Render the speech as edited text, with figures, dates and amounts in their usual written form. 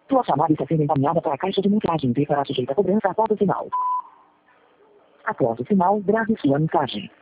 Sua chamada está sendo encaminhada para a caixa de mensagens e será sujeita a cobrança após o sinal. Após o sinal, grave sua mensagem.